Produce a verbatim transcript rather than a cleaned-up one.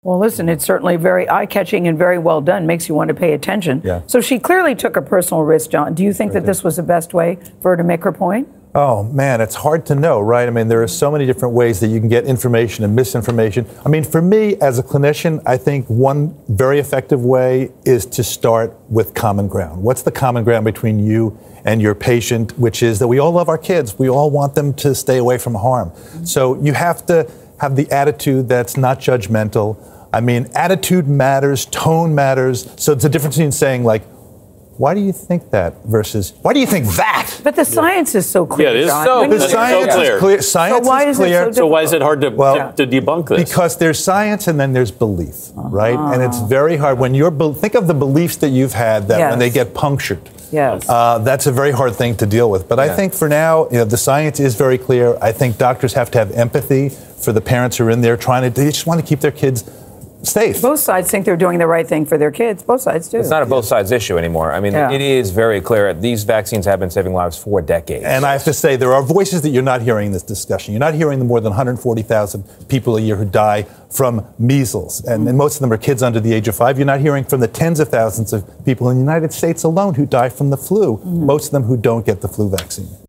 Well, listen, it's certainly very eye-catching and very well done. Makes you want to pay attention. Yeah. So she clearly took a personal risk, John. Do you think that this was the best way for her to make her point? Oh, man, it's hard to know, right? I mean, there are so many different ways that you can get information and misinformation. I mean, for me, as a clinician, I think one very effective way is to start with common ground. What's the common ground between you and your patient, which is that we all love our kids. We all want them to stay away from harm. So you have to have the attitude that's not judgmental. I mean, attitude matters, tone matters. So it's a difference between saying, like, why do you think that versus why do you think that? But the science is so clear. Yeah, it is John. so, When The you- that's science so clear. is clear. Science So why is is it clear. so So why is it hard to, Well, to debunk this? Because there's science and then there's belief, right? And it's very hard when you're be- think of the beliefs that you've had that Yes. when they get punctured. Yes. Uh, that's a very hard thing to deal with. But I think for now, you know, the science is very clear. I think doctors have to have empathy for the parents who are in there trying to, they just want to keep their kids safe. Both sides think they're doing the right thing for their kids. Both sides do. It's not a both sides issue anymore. I mean, Yeah. it is very clear. These vaccines have been saving lives for decades. And I have to say, there are voices that you're not hearing in this discussion. You're not hearing the more than one hundred forty thousand people a year who die from measles, and, and most of them are kids under the age of five. You're not hearing from the tens of thousands of people in the United States alone who die from the flu, most of them who don't get the flu vaccine.